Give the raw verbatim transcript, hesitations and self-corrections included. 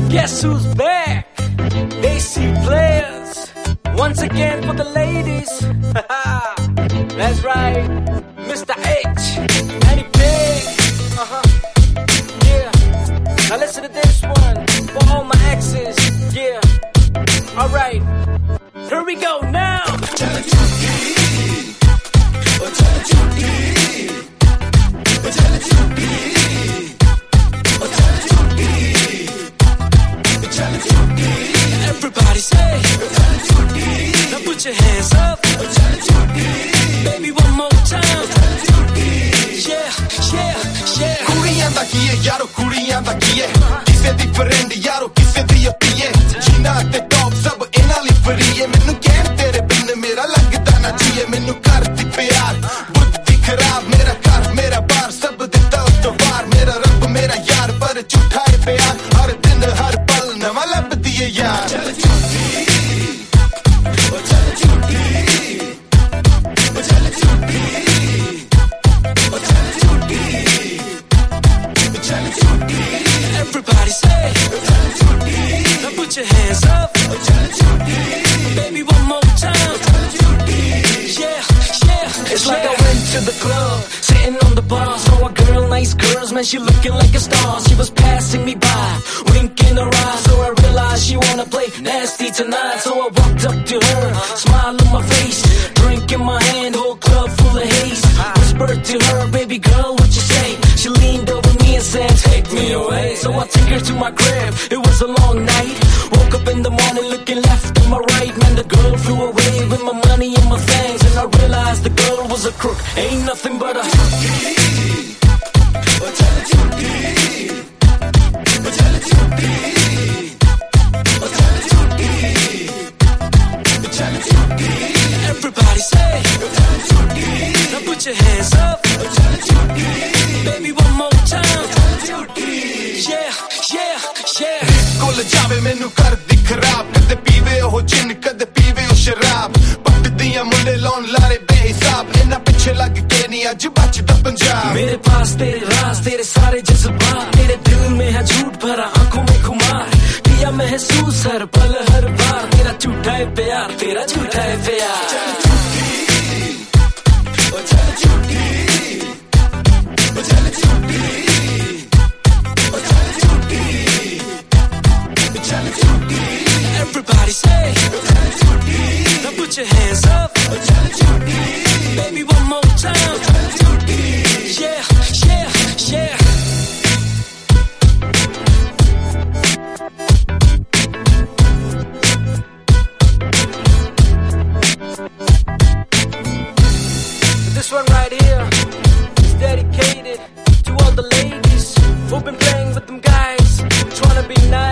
Guess who's back? They see players once again for the ladies. That's right, Mister H, Eddie Big. Uh-huh. Yeah. Now listen to this one for all my exes. Yeah. All right. Here we go now. Everybody say, now put your hands up, baby one more time. Yeah, yeah, yeah. ਕੁੜੀਆਂ ਦਾ ਕੀ ਹੈ ਯਾਰੋ ਕੁੜੀਆਂ ਦਾ ਕੀ ਹੈ ਕਿਸੇ ਦੀ friend ਯਾਰੋ ਕਿਸੇ ਦੀ ਅੱਪੀ ਹੈ ਜੀਨਾ ਤੇ top ਸਭ ਇਹਨਾਂ ਲਈ ਫਰੀ ਹੈ ਮੈਨੂੰ ਕਹਿਣ ਤੇਰੇ ਬਿਨ ਮੇਰਾ ਲੱਗਦਾ ਨਾ ਜੀਏ ਮੈਨੂੰ ਕਰਦੀ ਪਿਆਰ ਬੁੱਧੀ ਖਰਾਬ ਮੇਰਾ ਘਰ ਮੇਰਾ ਬਾਰ ਸਭ ਦਿੱਤਾ ਉਸ ਤੋਂ ਵਾਰ ਮੇਰਾ ਰੱਬ ਮੇਰਾ ਯਾਰ ਪਰ ਝੂਠਾ ਹੈ ਪਿਆਰ ਹਰ ਦਿਨ ਹਰ ਪਲ ਨਵਾਂ ਲੱਭਦੀ ਹੈ ਯਾਰ Everybody say, now put your hands up, baby one more time. Yeah, yeah. It's like I went to the club, sitting on the bar, saw a girl, nice girls, man, she looking like a star. She was passing me by, winking her eyes, so I realized she wanna play nasty tonight. So I walked up to her, smile on my face, drink in my hand, whole club full of haze. Whispered to her, baby girl, what you say? She leaned over me and said, take me away. So I took her to my crib, it was a long night. Woke up in the morning looking left and my right. Man, the girl flew away with my money and my things, and I realized the girl was a crook, ain't nothing but a Everybody say, now put your hands up, baby one more time. Yeah, yeah, yeah. ਕੋਲ ਜਾਵੇ ਮੈਨੂੰ ਕਰਦੀ ਖਰਾਬ ਕਦੇ ਪੀਵੇ ਉਹ ਜਿੰਨ ਕਦੇ ਪੀਵੇ ਉਹ ਸ਼ਰਾਬ ਪੱਟਦੀਆਂ ਮੁੱਲੇ ਲਾਉਣ ਲਾਰੇ ਬੇਹਿਸਾਬ ਇਹਨਾਂ ਪਿੱਛੇ ਲੱਗ ਕੇ ਨਹੀਂ ਅੱਜ ਬਚਦਾ ਪੰਜਾਬ मेरे पास तेरे राज तेरे सारे जज्बात तेरे दिल में है झूठ भरा आंखों में खुमार किया महसूस हर पल हर बार तेरा झूठा है प्यार तेरा झूठा है प्यार Everybody say, now put your hands up, baby one more time. Yeah, yeah, yeah. This one right here is dedicated to all the ladies who've been playing with them guys, trying to be nice.